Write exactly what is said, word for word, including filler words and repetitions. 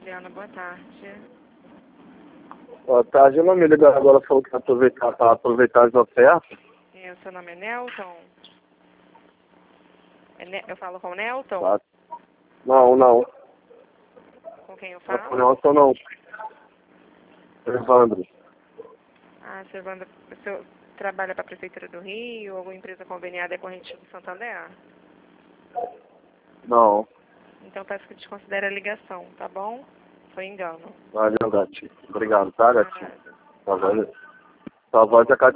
Adriana, boa tarde. Boa tarde, eu não me ligo agora, falou que aproveitar para aproveitar as ofertas. E o seu nome é Nelton? É ne eu falo com o Nelton? Tá. Não, não. Com quem eu Não, falo? Nelson não. Evandro. Ah, seu Evandro, o senhor trabalha para a Prefeitura do Rio, alguma empresa conveniada é corrente do Santander? Não. Então peço que desconsidere a ligação, tá bom? Foi engano. Valeu, gatinho. Obrigado, tá, gatinho? Nada. Tá, valeu. Sua voz é